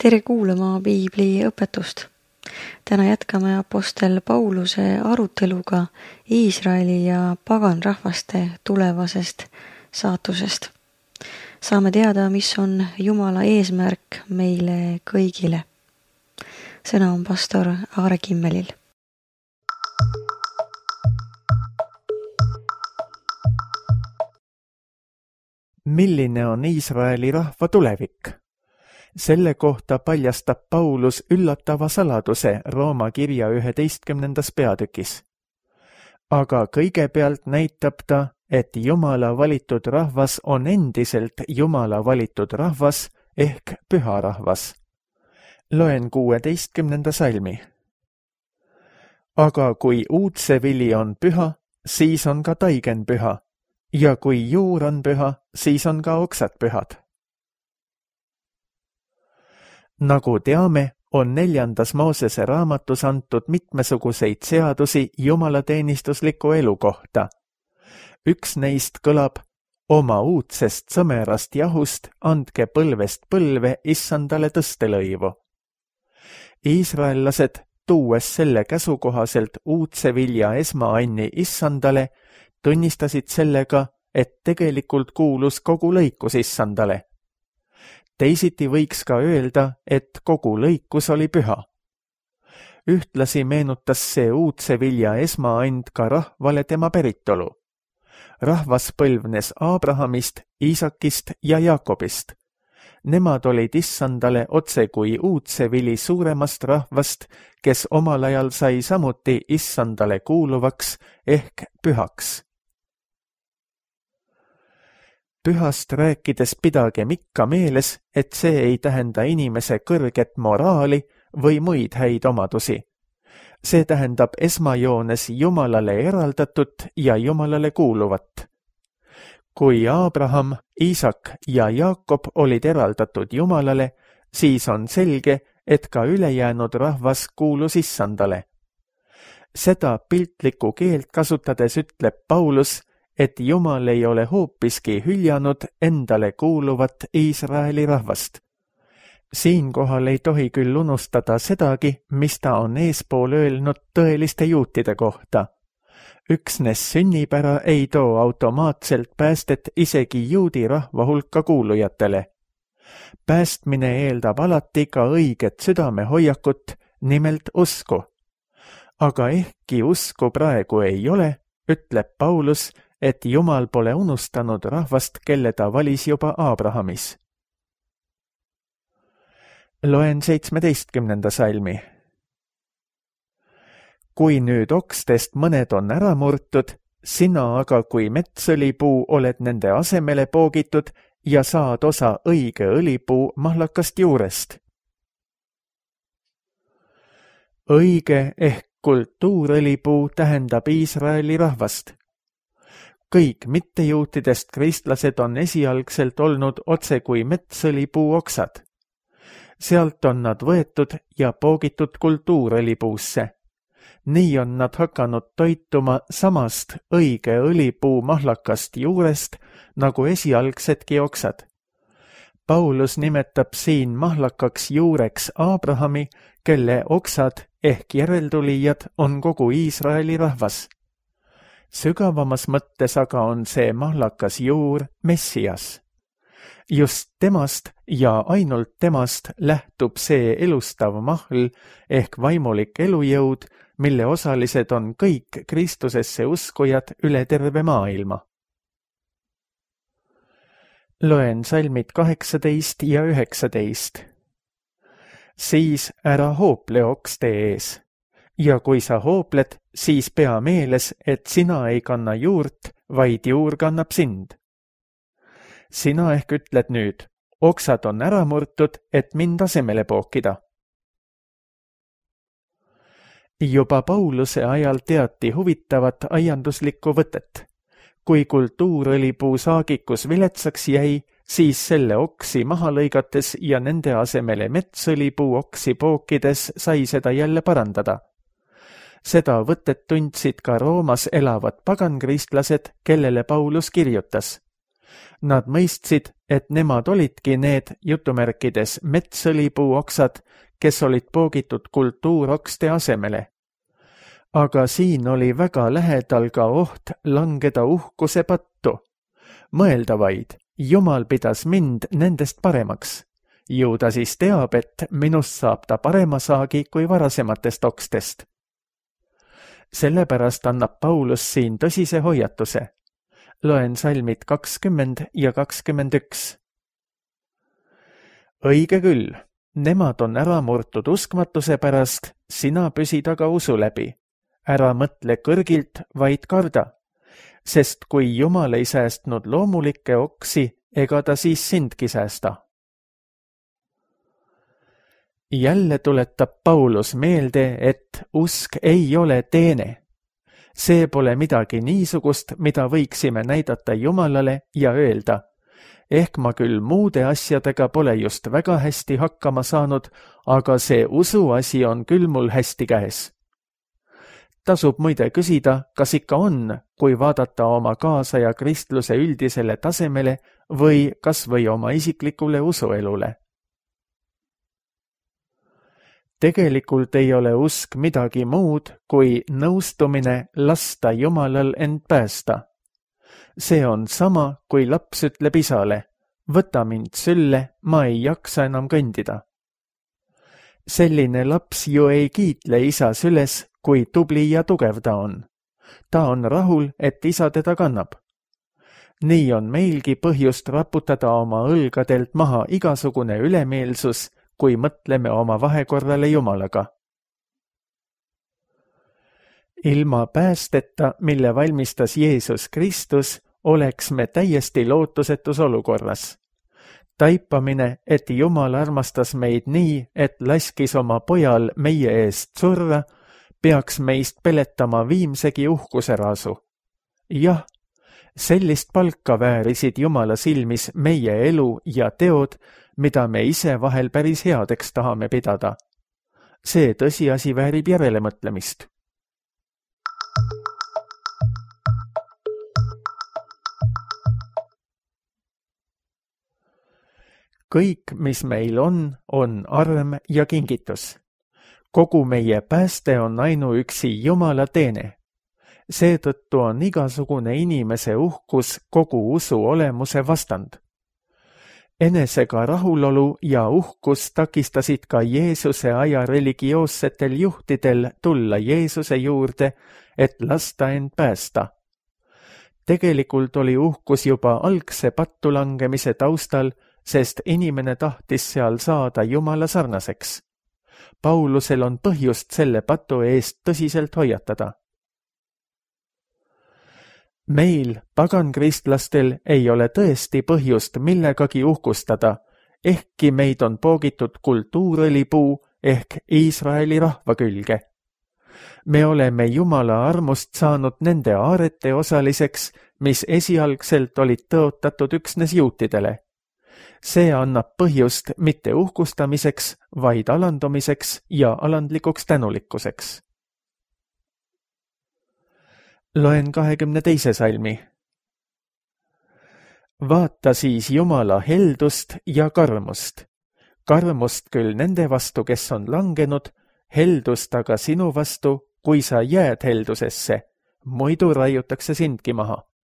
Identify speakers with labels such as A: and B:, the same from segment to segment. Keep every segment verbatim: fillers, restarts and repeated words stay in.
A: Tere kuulama Piibli õpetust. Täna jätkame apostel Pauluse aruteluga Iisraeli ja paganrahvaste tulevasest saatusest. Saame teada, mis on Jumala eesmärk meile kõigile. Sõna on pastor Aare Kimmelil.
B: Milline on Iisraeli rahva tulevik? Selle kohta paljastab Paulus üllatava saladuse Rooma kirja üheteistkümnendas peatükis. Aga kõigepealt näitab ta, et Jumala valitud rahvas on endiselt Jumala valitud rahvas ehk püha rahvas. Loen kuueteistkümnenda salmi. Aga kui uudsevili on püha, siis on ka taigen püha, ja kui juur on püha, siis on ka oksad pühad. Nagu teame, on neljandas Moosese raamatus antud mitmesuguseid seadusi jumalateenistusliku elu kohta. Üks neist kõlab, oma uudsest sõmerast jahust andke põlvest põlve issandale tõstelõivu. Iisraellased, tuues selle käsu kohaselt uudse vilja esmaanni issandale, tunnistasid sellega, et tegelikult kuulus kogu lõikus issandale. Teisiti võiks ka öelda, et kogu lõikus oli püha. Ühtlasi meenutas see uudse vilja esmaand ka rahvale tema päritolu. Rahvas põlvnes Aabrahamist, Iisakist ja Jaakobist. Nemad olid issandale otse kui uudse vili suuremast rahvast, kes omal ajal sai samuti issandale kuuluvaks ehk pühaks. Pühast rääkides pidagem ikka meeles, et see ei tähenda inimese kõrget moraali või muid häid omadusi. See tähendab esmajoones Jumalale eraldatut ja Jumalale kuuluvat. Kui Aabraham, Iisak ja Jaakob olid eraldatud Jumalale, siis on selge, et ka ülejäänud rahvas kuulus issandale. Seda piltlikku keelt kasutades ütleb Paulus, et Jumal ei ole hoopiski hüljanud endale kuuluvat Iisraeli rahvast. Siinkohal ei tohi küll unustada sedagi, mis ta on eespool öelnud tõeliste juutide kohta. Üksnes sünnipära ei too automaatselt päästet isegi juudi rahva hulka kuulujatele. Päästmine eeldab alati ka õiget südamehoiakut, nimelt usku. Aga ehkki usku praegu ei ole, ütleb Paulus, et Jumal pole unustanud rahvast, kelle ta valis juba Aabrahamis. Loen seitsmeteistkümnenda salmi. Kui nüüd okstest mõned on ära murtud, sina aga kui metsõlipuu oled nende asemele poogitud ja saad osa õige õlipuu mahlakast juurest. Õige ehk kultuurõlipuu tähendab Iisraeli rahvast. Kõik mittejuutidest kristlased on esialgselt olnud otse kui metsõlipuu oksad. Sealt on nad võetud ja poogitud kultuurõlipuusse. Nii on nad hakanud toituma samast õige õlipuu mahlakast juurest, nagu esialgsedki oksad. Paulus nimetab siin mahlakaks juureks Aabrahami, kelle oksad ehk järeltulijad on kogu Iisraeli rahvas. Sügavamas mõttes aga on see mahlakas juur Messias. Just temast ja ainult temast lähtub see elustav mahl ehk vaimulik elujõud, mille osalised on kõik Kristusesse uskujad üle terve maailma. Loen salmid kaheksateist ja üheksateist. Siis ära hoople okste ees. Ja kui sa hoopled, siis pea meeles, et sina ei kanna juurt, vaid juur kannab sind. Sina ehk ütled nüüd, oksad on ära murtud, et mind asemele pookida. Juba Pauluse ajal teati huvitavat aianduslikku võtet. Kui kultuurõlipuu saagikus viletsaks jäi, siis selle oksi maha lõigates ja nende asemele metsõlipuu oksi pookides sai seda jälle parandada. Seda võtet tundsid ka Roomas elavad pagankristlased, kellele Paulus kirjutas. Nad mõistsid, et nemad olidki need jutumärkides metsõlipuu oksad, kes olid poogitud kultuurokste asemele. Aga siin oli väga lähedal ka oht langeda uhkuse pattu. Mõelda vaid, Jumal pidas mind nendest paremaks. Ju ta siis teab, et minust saab ta parema saagi kui varasematest okstest. Sellepärast annab Paulus siin tõsise hoiatuse. Loen salmid kakskümmend ja kakskümmend üks. Õige küll, nemad on ära murtud uskmatuse pärast, sina püsid aga usu läbi. Ära mõtle kõrgilt, vaid karda, sest kui Jumal ei säästnud loomulikke oksi, ega ta siis sindki säästa. Jälle tuletab Paulus meelde, et usk ei ole teene. See pole midagi niisugust, mida võiksime näidata Jumalale ja öelda, ehk ma küll muude asjadega pole just väga hästi hakkama saanud, aga see usuasi on küll mul hästi käes. Tasub muide küsida, kas ikka on, kui vaadata oma kaasaja kristluse üldisele tasemele või kas või oma isiklikule usuelule. Tegelikult ei ole usk midagi muud kui nõustumine lasta Jumalal end päästa. See on sama, kui laps ütleb isale, võta mind sülle, ma ei jaksa enam kõndida. Selline laps ju ei kiitle isa süles, kui tubli ja tugev ta on. Ta on rahul, et isa teda kannab. Nii on meilgi põhjust raputada oma õlgadelt maha igasugune ülemeelsus, kui mõtleme oma vahekorrale Jumalaga. Ilma päästeta, mille valmistas Jeesus Kristus, oleks me täiesti lootusetus olukorras. Taipamine, et Jumal armastas meid nii, et laskis oma pojal meie eest surra, peaks meist peletama viimsegi uhkuse raasu. Jah, sellist palka väärisid Jumala silmis meie elu ja teod, mida me ise vahel päris headeks tahame pidada. See tõsiasi väärib järelemõtlemist. Kõik, mis meil on, on arm ja kingitus. Kogu meie pääste on ainuüksi Jumala teene. Seetõttu on igasugune inimese uhkus kogu usu olemuse vastand. Enesega rahulolu ja uhkus takistasid ka Jeesuse aja religioossetel juhtidel tulla Jeesuse juurde, et lasta end päästa. Tegelikult oli uhkus juba algse pattu langemise taustal, sest inimene tahtis seal saada Jumala sarnaseks. Paulusel on põhjust selle patu eest tõsiselt hoiatada. Meil, pagankristlastel, ei ole tõesti põhjust millegagi uhkustada, ehkki meid on poogitud kultuurilipuu ehk Iisraeli rahva külge. Me oleme Jumala armust saanud nende aarete osaliseks, mis esialgselt olid tõotatud üksnes juutidele. See annab põhjust mitte uhkustamiseks, vaid alandumiseks ja alandlikuks tänulikkuseks. Loen kahekümne teise salmi. Vaata siis Jumala heldust ja karmust. Karmust küll nende vastu, kes on langenud, heldust aga sinu vastu, kui sa jääd heldusesse, muidu raiutakse sindki maha.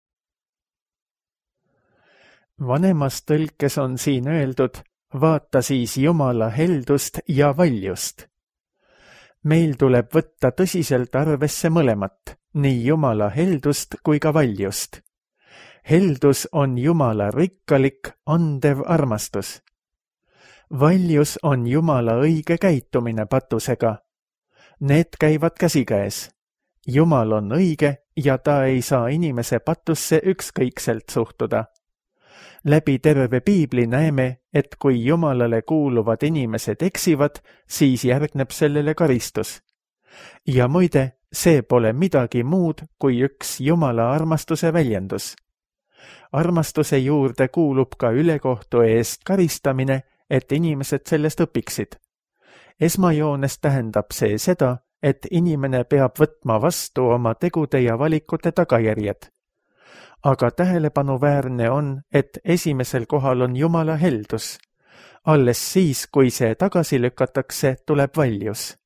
B: Vanemas tõlkes on siin öeldud, vaata siis Jumala heldust ja valjust. Meil tuleb võtta tõsiselt arvesse mõlemat, nii Jumala heldust kui ka valjust. Heldus on Jumala rikkalik, andev armastus. Valjus on Jumala õige käitumine patusega. Need käivad käsikäes. Jumal on õige ja ta ei saa inimese patusse ükskõikselt suhtuda. Läbi terve piibli näeme, et kui Jumalale kuuluvad inimesed eksivad, siis järgneb sellele karistus. Ja muide, see pole midagi muud kui üks Jumala armastuse väljendus. Armastuse juurde kuulub ka ülekohtu eest karistamine, et inimesed sellest õpiksid. Esmajoones tähendab see seda, et inimene peab võtma vastu oma tegude ja valikute tagajärjed. aga tähelepanuväärne on, et esimesel kohal on Jumala heldus. Alles siis, kui see tagasi lükatakse, tuleb valjus.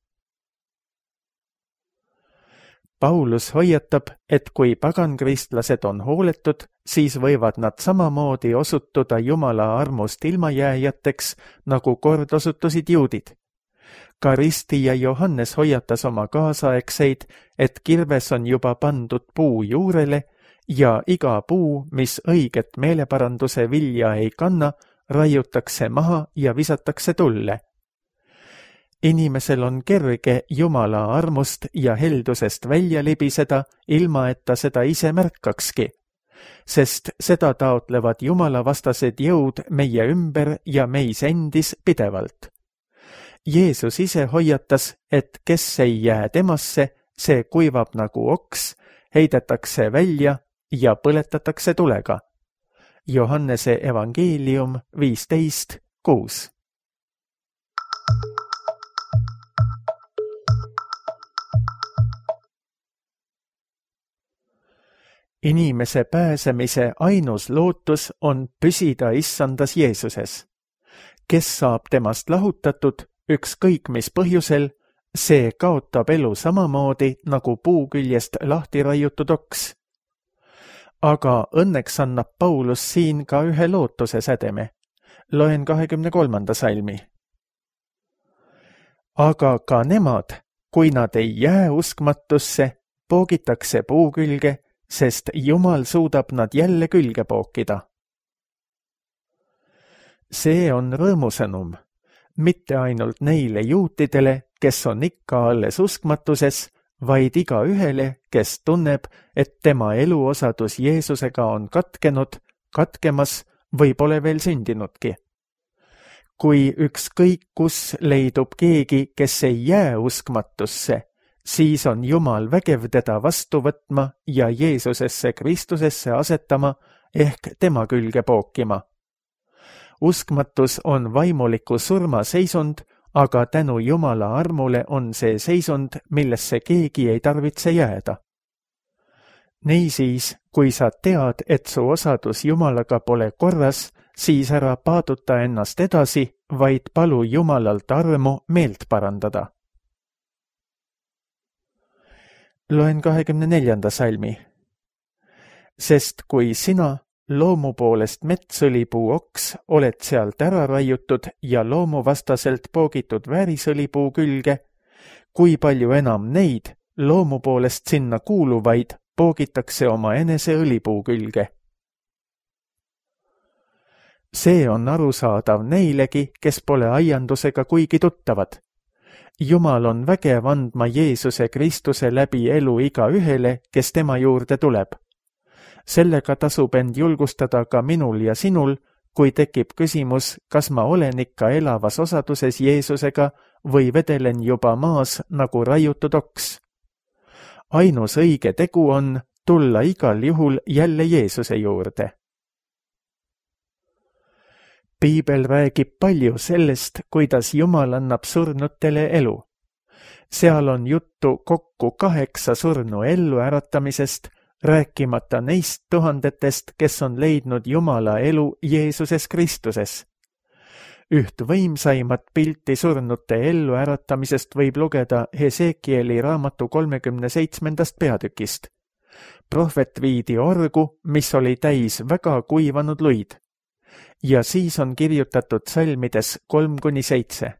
B: Paulus hoiatab, et kui pagankristlased on hooletud, siis võivad nad samamoodi osutuda Jumala armust ilmajääjateks, nagu kord osutusid juudid. Ka Risti ja Johannes hoiatas oma kaasaegseid, et kirves on juba pandud puu juurele ja iga puu, mis õiget meeleparanduse vilja ei kanna, raiutakse maha ja visatakse tulle. Inimesel on kerge Jumala armust ja heldusest välja libiseda, ilma et ta seda ise märkakski, sest seda taotlevad Jumala vastased jõud meie ümber ja meis endis pidevalt. Jeesus ise hoiatas, et kes ei jää temasse, see kuivab nagu oks, heidetakse välja ja põletatakse tulega. Johannese evangeelium viisteist kuus. Inimese pääsemise ainus lootus on püsida issandas Jeesuses. Kes saab temast lahutatud, ükskõik mis põhjusel, see kaotab elu samamoodi nagu puu küljest lahti raiutud oks. Aga õnneks annab Paulus siin ka ühe lootuse sädeme. Loen kahekümne kolmanda salmi. Aga ka nemad, kui nad ei jää uskmatusse, poogitakse puu külge, sest Jumal suudab nad jälle külge pookida. See on rõõmusõnum, mitte ainult neile juutidele, kes on ikka alles uskmatuses, vaid iga ühele, kes tunneb, et tema eluosadus Jeesusega on katkenud, katkemas või pole veel sündinudki. Kui ükskõik kus leidub keegi, kes ei jää uskmatusse, siis on Jumal vägev teda vastu võtma ja Jeesusesse Kristusesse asetama ehk tema külge pookima. Uskmatus on vaimuliku surma seisund, aga tänu Jumala armule on see seisund, millesse keegi ei tarvitse jääda. Niisiis, kui sa tead, et su osadus Jumalaga pole korras, siis ära paaduta ennast edasi, vaid palu Jumalalt armu meelt parandada. Loen kahekümne neljanda salmi. Sest kui sina, loomu poolest metsõlipuu oks, oled sealt ära raiutud ja loomuvastaselt poogitud väärisõlipuu külge, kui palju enam neid, loomu poolest sinna kuuluvaid, poogitakse oma enese õlipuu külge. See on arusaadav neilegi, kes pole aiandusega kuigi tuttavad. Jumal on vägev andma Jeesuse Kristuse läbi elu iga ühele, kes tema juurde tuleb. Sellega tasub end julgustada ka minul ja sinul, kui tekib küsimus, kas ma olen ikka elavas osaduses Jeesusega või vedelen juba maas nagu raiutud oks. Ainus õige tegu on tulla igal juhul jälle Jeesuse juurde. Piibel räägib palju sellest, kuidas Jumal annab surnutele elu. Seal on juttu kokku kaheksa surnu ellu äratamisest, rääkimata neist tuhandetest, kes on leidnud Jumala elu Jeesuses Kristuses. Üht võimsaimat pilti surnute ellu äratamisest võib lugeda Hesekieli raamatu kolmekümne seitsmendast peatükist. Prohvet viidi orgu, mis oli täis väga kuivanud luid. Ja siis on kirjutatud salmides kolm kuni seitse.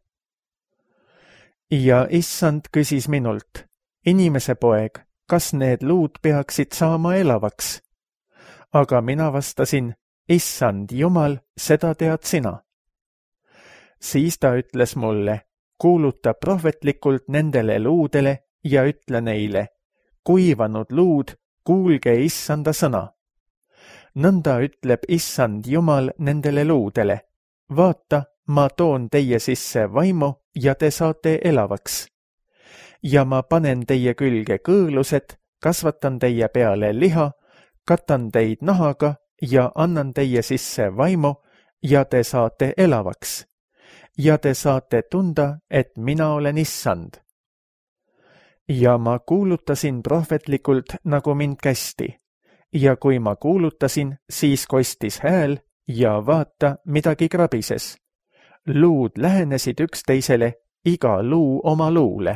B: Ja issand küsis minult, inimese poeg, kas need luud peaksid saama elavaks? Aga mina vastasin, issand Jumal, seda tead sina. Siis ta ütles mulle, kuuluta prohvetlikult nendele luudele ja ütle neile, kuivanud luud, kuulge issanda sõna. Nõnda ütleb issand Jumal nendele luudele, vaata, ma toon teie sisse vaimu ja te saate elavaks. Ja ma panen teie külge kõõlused, kasvatan teie peale liha, katan teid nahaga ja annan teie sisse vaimu ja te saate elavaks. Ja te saate tunda, et mina olen issand. Ja ma kuulutasin prohvetlikult, nagu mind kästi. ja kui ma kuulutasin, siis kostis hääl ja vaata, midagi krabises. Luud lähenesid üksteisele, iga luu oma luule.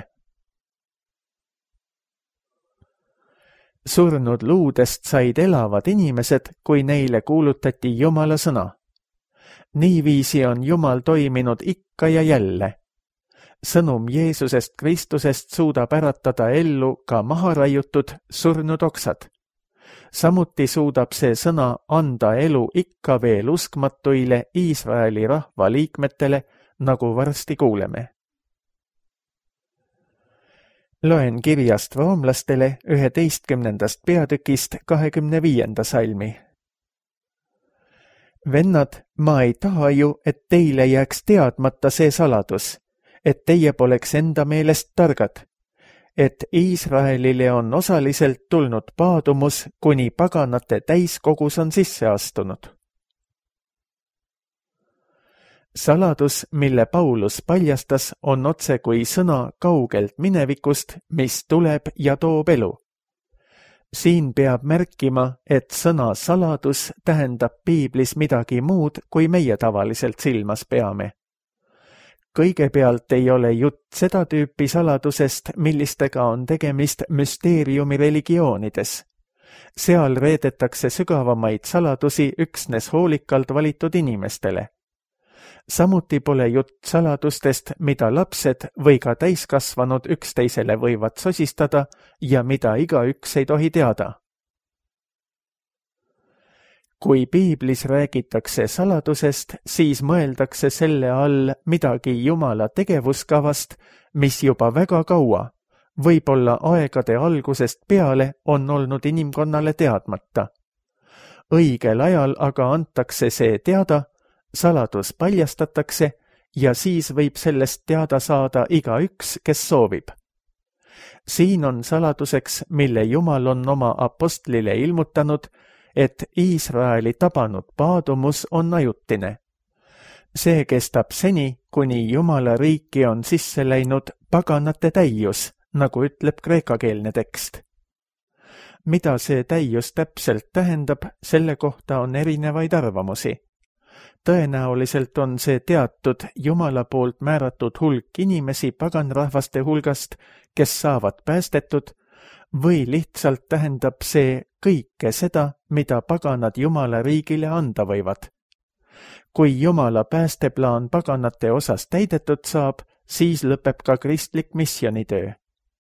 B: Surnud luudest said elavad inimesed, kui neile kuulutati Jumala sõna. Niiviisi on Jumal toiminud ikka ja jälle. Sõnum Jeesusest Kristusest suudab äratada ellu ka maharaiutud surnud oksad. Samuti suudab see sõna anda elu ikka veel uskmatuile Iisraeli rahva liikmetele, nagu varsti kuuleme. Loen kirjast roomlastele üheteistkümnendast peatükist kahekümne viienda salmi. Vennad, ma ei taha ju, et teile jääks teadmata see saladus, et teie poleks enda meelest targad, et Iisraelile on osaliselt tulnud paadumus, kuni paganate täiskogus on sisse astunud. Saladus, mille Paulus paljastas, on otse kui sõna kaugelt minevikust, mis tuleb ja toob elu. Siin peab märkima, et sõna saladus tähendab piiblis midagi muud, kui meie tavaliselt silmas peame. Kõigepealt ei ole jutt seda tüüpi saladusest, millistega on tegemist müsteeriumi religioonides. Seal reedetakse sügavamaid saladusi üksnes hoolikalt valitud inimestele. Samuti pole jutt saladustest, mida lapsed või ka täiskasvanud üksteisele võivad sosistada ja mida igaüks ei tohi teada. Kui piiblis räägitakse saladusest, siis mõeldakse selle all midagi Jumala tegevuskavast, mis juba väga kaua, võib-olla aegade algusest peale, on olnud inimkonnale teadmata. Õigel ajal aga antakse see teada, saladus paljastatakse ja siis võib sellest teada saada igaüks, kes soovib. Siin on saladuseks, mille Jumal on oma apostlile ilmutanud, et Iisraeli tabanud paadumus on ajutine. See kestab seni, kuni Jumala riiki on sisse läinud paganate täius, nagu ütleb kreekakeelne tekst. Mida see täius täpselt tähendab, selle kohta on erinevaid arvamusi. Tõenäoliselt on see teatud Jumala poolt määratud hulk inimesi paganrahvaste hulgast, kes saavad päästetud, või lihtsalt tähendab see kõike seda, mida paganad Jumala riigile anda võivad. Kui Jumala päästeplaan paganate osas täidetud saab, siis lõpeb ka kristlik missionitöö.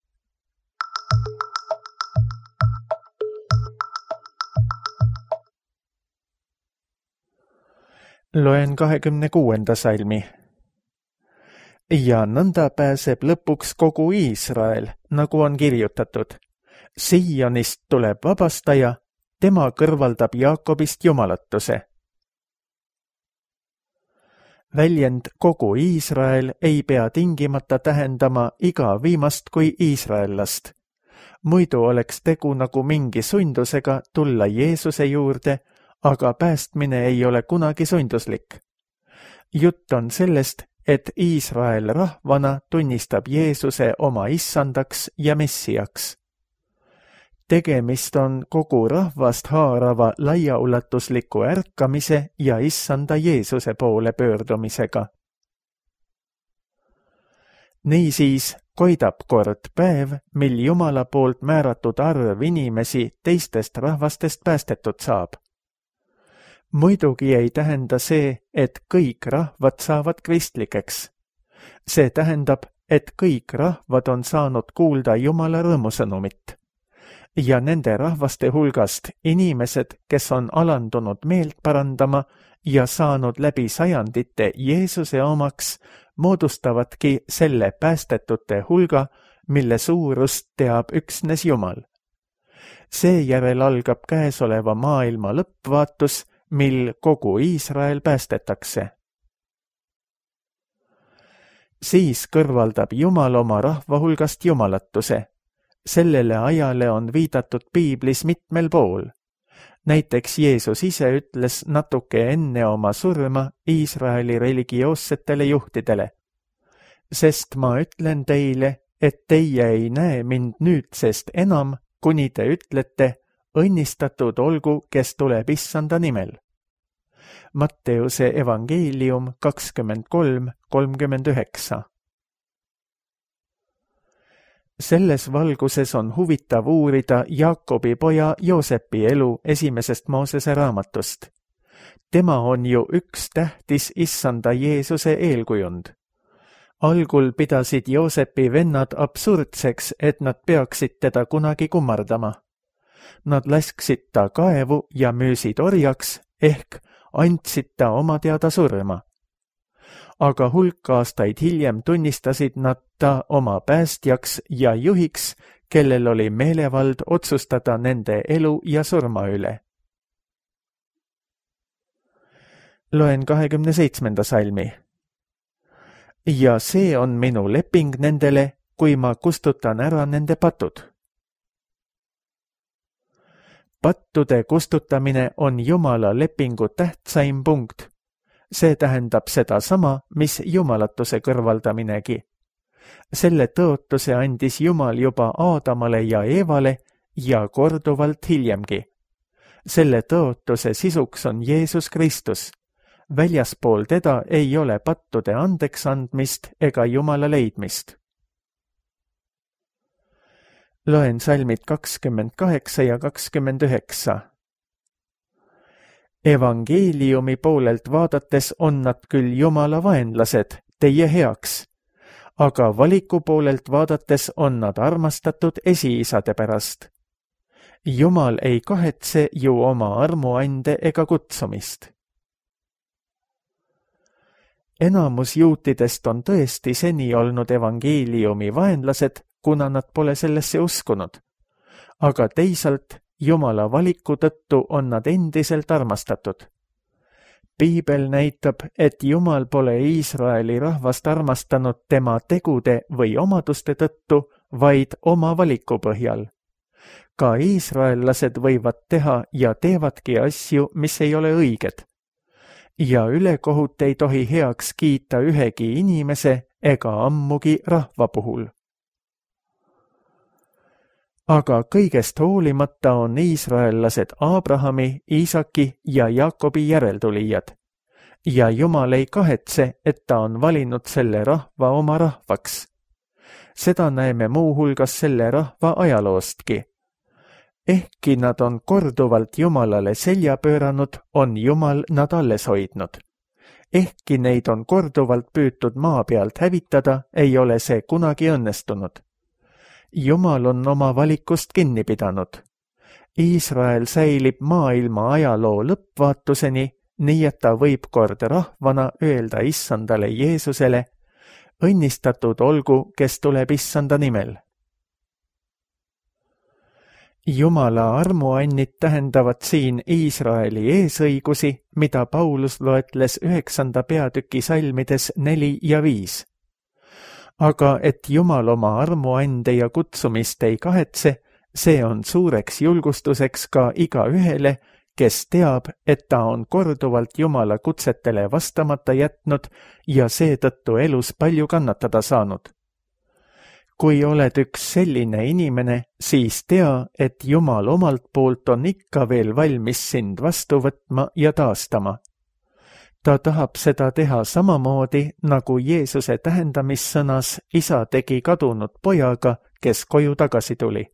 B: Loen kahekümne kuuenda salmi. Ja nõnda pääseb lõpuks kogu Iisrael, nagu on kirjutatud. Sionist tuleb vabastaja, tema kõrvaldab Jaakobist jumalatuse. Väljend kogu Iisrael ei pea tingimata tähendama iga viimast kui iisraellast. Muidu oleks tegu nagu mingi sundusega tulla Jeesuse juurde, aga päästmine ei ole kunagi sunduslik. Jutt on sellest, et Iisrael rahvana tunnistab Jeesuse oma issandaks ja messiaks. Tegemist on kogu rahvast haarava laiaulatusliku ärkamise ja issanda Jeesuse poole pöördumisega. Niisiis koidab kord päev, mil Jumala poolt määratud arv inimesi teistest rahvastest päästetud saab. Muidugi ei tähenda see, et kõik rahvad saavad kristlikeks. See tähendab, et kõik rahvad on saanud kuulda Jumala rõõmusõnumit. Ja nende rahvaste hulgast inimesed, kes on alandunud meelt parandama ja saanud läbi sajandite Jeesuse omaks, moodustavadki selle päästetute hulga, mille suurust teab üksnes Jumal. Seejärel algab käesoleva maailma lõppvaatus, mil kogu Iisrael päästetakse. Siis kõrvaldab Jumal oma rahva hulgast jumalatuse. Sellele ajale on viidatud piiblis mitmel pool. Näiteks Jeesus ise ütles natuke enne oma surma Iisraeli religioossetele juhtidele. Sest ma ütlen teile, et teie ei näe mind nüüdsest enam, kuni te ütlete, õnnistatud olgu, kes tuleb issanda nimel. Matteuse evangeelium kakskümmend kolm kolmkümmend üheksa. Selles valguses on huvitav uurida Jaakobi poja Joosepi elu esimesest Moosese raamatust. Tema on ju üks tähtis issanda Jeesuse eelkujund. Algul pidasid Joosepi vennad absurdseks, et nad peaksid teda kunagi kummardama. Nad lasksid ta kaevu ja müüsid orjaks ehk andsid ta oma teada surma. Aga hulk aastaid hiljem tunnistasid nad ta oma päästjaks ja juhiks, kellel oli meelevald otsustada nende elu ja surma üle. Loen kahekümne seitsmenda salmi. Ja see on minu leping nendele, kui ma kustutan ära nende patud. Pattude kustutamine on Jumala lepingu tähtsaim punkt. See tähendab seda sama, mis jumalatuse kõrvaldaminegi. Selle tõotuse andis Jumal juba Aadamale ja Eevale ja korduvalt hiljemgi. Selle tõotuse sisuks on Jeesus Kristus. Väljaspool teda ei ole pattude andeks andmist ega Jumala leidmist. Loen salmid kakskümmend kaheksa ja kakskümmend üheksa. Evangeeliumi poolelt vaadates on nad küll Jumala vaenlased, teie heaks, aga valiku poolelt vaadates on nad armastatud esiisade pärast. Jumal ei kahetse ju oma armuande ega kutsumist. Enamus juutidest on tõesti seni olnud evangeeliumi vaenlased, kuna nad pole sellesse uskunud. Aga teisalt Jumala valiku tõttu on nad endiselt armastatud. Piibel näitab, et Jumal pole Iisraeli rahvast armastanud tema tegude või omaduste tõttu, vaid oma valiku põhjal. Ka iisraellased võivad teha ja teevadki asju, mis ei ole õiged. Ja ülekohut ei tohi heaks kiita ühegi inimese ega ammugi rahva puhul. Aga kõigest hoolimata on iisraellased Abrahami, Iisaki ja Jaakobi järeltulijad. Ja Jumal ei kahetse, et ta on valinud selle rahva oma rahvaks. Seda näeme muuhulgas selle rahva ajaloostki. Ehkki nad on korduvalt Jumalale selja pööranud, on Jumal nad alles hoidnud. Ehkki neid on korduvalt püütud maa pealt hävitada, ei ole see kunagi õnnestunud. Jumal on oma valikust kinni pidanud. Iisrael säilib maailma ajaloo lõppvaatuseni, nii et ta võib kord rahvana öelda issandale Jeesusele, õnnistatud olgu, kes tuleb issanda nimel. Jumala armuannid tähendavad siin Iisraeli eesõigusi, mida Paulus loetles üheksanda peatüki salmides neli ja viis. Aga et Jumal oma armuande ja kutsumist ei kahetse, see on suureks julgustuseks ka iga ühele, kes teab, et ta on korduvalt Jumala kutsetele vastamata jätnud ja seetõttu elus palju kannatada saanud. Kui oled üks selline inimene, siis tea, et Jumal omalt poolt on ikka veel valmis sind vastu võtma ja taastama. Ta tahab seda teha samamoodi, nagu Jeesuse tähendamissõnas isa tegi kadunud pojaga, kes koju tagasi tuli.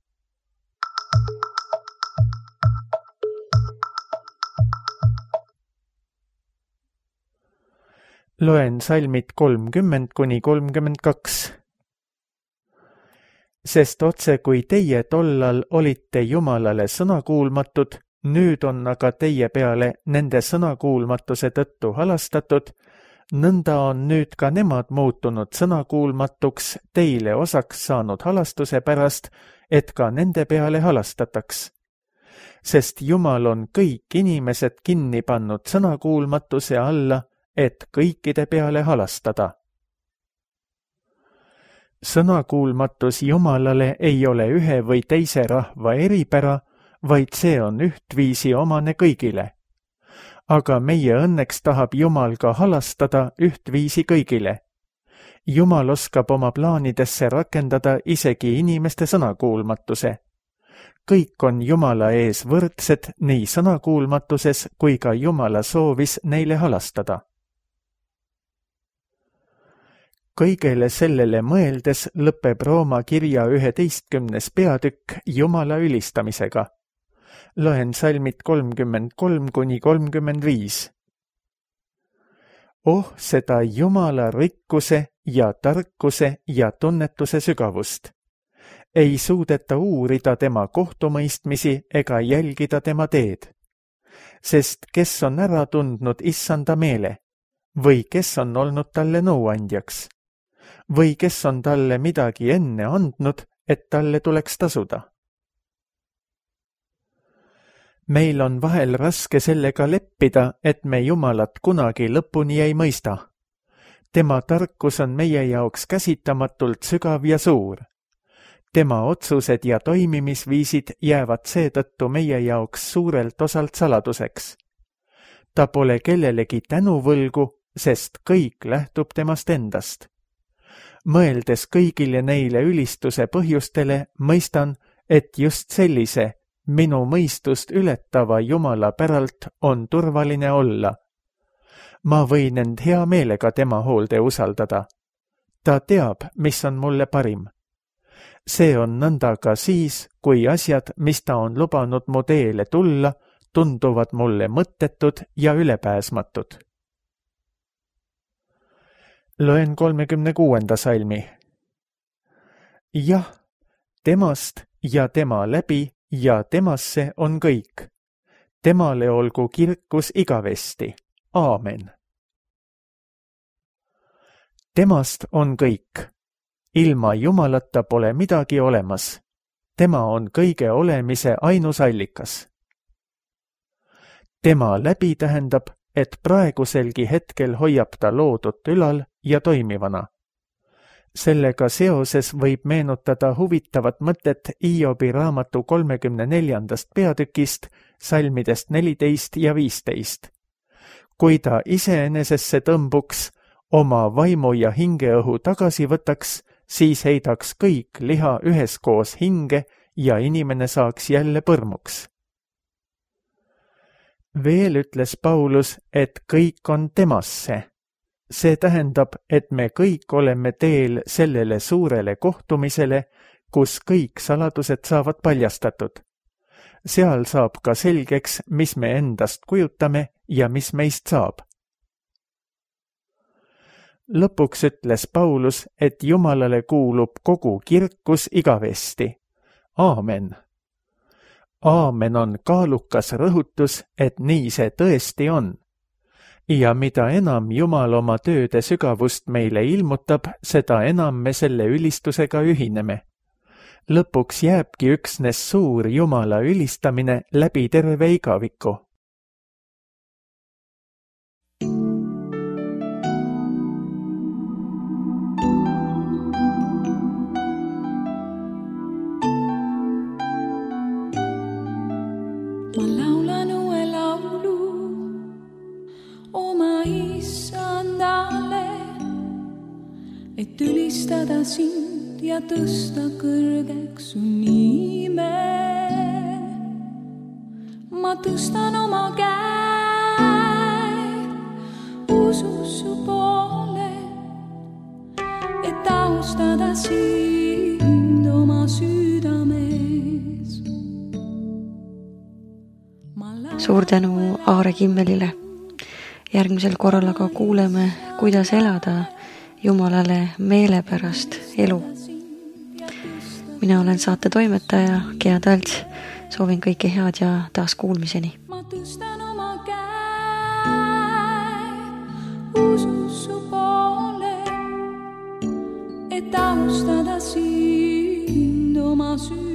B: Loen salmid kolmkümmend kuni kolmkümmend kaks. Sest otse kui teie tollal olite Jumalale sõnakuulmatud, nüüd on aga teie peale nende sõnakuulmatuse tõttu halastatud, nõnda on nüüd ka nemad muutunud sõnakuulmatuks teile osaks saanud halastuse pärast, et ka nende peale halastataks. Sest Jumal on kõik inimesed kinni pannud sõnakuulmatuse alla, et kõikide peale halastada. Sõnakuulmatus Jumalale ei ole ühe või teise rahva eripära, vaid see on ühtviisi omane kõigile. Aga meie õnneks tahab Jumal ka halastada ühtviisi kõigile. Jumal oskab oma plaanidesse rakendada isegi inimeste sõnakuulmatuse. kõik on Jumala ees võrdsed nii sõnakuulmatuses kui ka Jumala soovis neile halastada. Kõigele sellele mõeldes lõpeb Rooma kirja üheteistkümnes peatükk Jumala ülistamisega. Loen salmid kolmkümmend kolm kuni kolmkümmend viis. Oh, seda Jumala rikkuse ja tarkuse ja tunnetuse sügavust. Ei suudeta uurida tema kohtumõistmisi ega jälgida tema teed. Sest kes on ära tundnud issanda meele? Või kes on olnud talle nõuandjaks? Või kes on talle midagi enne andnud, et talle tuleks tasuda? Meil on vahel raske sellega leppida, et me Jumalat kunagi lõpuni ei mõista. Tema tarkus on meie jaoks käsitamatult sügav ja suur. Tema otsused ja toimimisviisid jäävad seetõttu meie jaoks suurelt osalt saladuseks. Ta pole kellelegi tänuvõlgu, sest kõik lähtub temast endast. Mõeldes kõigile neile ülistuse põhjustele, mõistan, et just sellise minu mõistust ületava Jumala päralt on turvaline olla. Ma võin end hea meelega tema hoolde usaldada. Ta teab, mis on mulle parim. See on nõnda ka siis, kui asjad, mis ta on lubanud mu teele tulla, tunduvad mulle mõttetud ja ülepääsmatud. Loen kolmekümne kuuenda salmi. Jah, temast ja tema läbi ja temasse on kõik. Temale olgu kirkus igavesti. Aamen. Temast on kõik. Ilma Jumalata pole midagi olemas. Tema on kõige olemise ainus allikas. Tema läbi tähendab, et praeguselgi hetkel hoiab ta loodut ülal ja toimivana. Sellega seoses võib meenutada huvitavat mõtet Iobi raamatu kolmekümne neljandast peatükist, salmidest neliteist ja viisteist. Kui ta iseenesesse tõmbuks, oma vaimu ja hingeõhu tagasi võtaks, siis heidaks kõik liha üheskoos hinge ja inimene saaks jälle põrmuks. Veel ütles Paulus, et kõik on temasse. See tähendab, et me kõik oleme teel sellele suurele kohtumisele, kus kõik saladused saavad paljastatud. Seal saab ka selgeks, mis me endast kujutame ja mis meist saab. Lõpuks ütles Paulus, et Jumalale kuulub kogu kirkus igavesti. Aamen. Aamen on kaalukas rõhutus, et nii see tõesti on. Ja mida enam Jumal oma tööde sügavust meile ilmutab, seda enam me selle ülistusega ühineme. Lõpuks jääbki üksnes suur Jumala ülistamine läbi terve igaviku.
C: Ma laulan uue laulu oma issandale, et ülistada sind ja tõsta kõrgeks su nime. Ma tõstan oma käed usus su poole, et austada sind oma südames.
A: Suur tänu Aare Kimmelile. Järgmisel korral aga kuuleme, kuidas elada Jumalale meelepärast elu. Mina olen saate toimetaja Gea Talts. Soovin kõike head ja taas kuulmiseni.
C: Ma tõstan oma käed usus su poole, et austada sind oma südames.